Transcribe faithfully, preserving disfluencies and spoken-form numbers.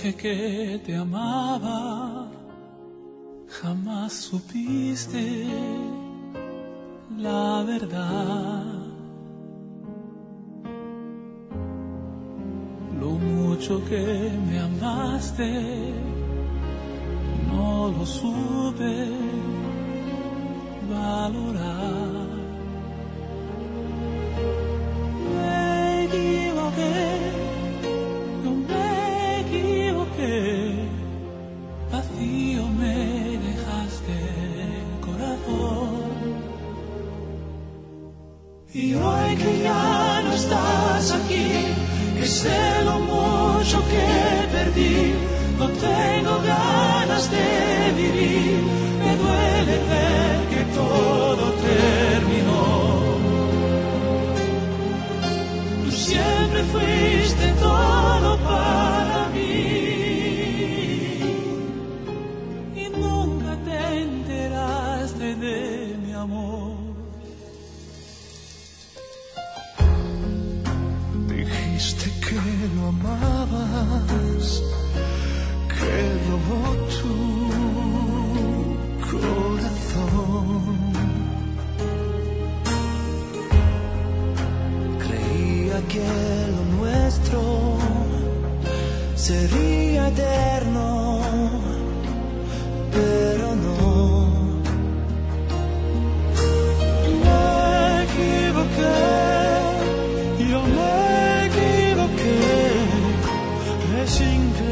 dije que te amaba, jamás supiste la verdad. Lo mucho que me amaste, no lo supe valorar. Me equivoqué, yo me equivoqué, vacío me dejaste el corazón. Y hoy que ya no estás aquí, que sé lo mucho que perdí, no tengo ganas de vivir, me duele ver que todo terminó. Tú siempre fuiste todo para mí y nunca te enteraste de mi amor. Dijiste que lo amabas, que robó tu corazón. Creía que lo nuestro sería eterno, pero no. Me equivoqué, yo me equivoqué, es increíble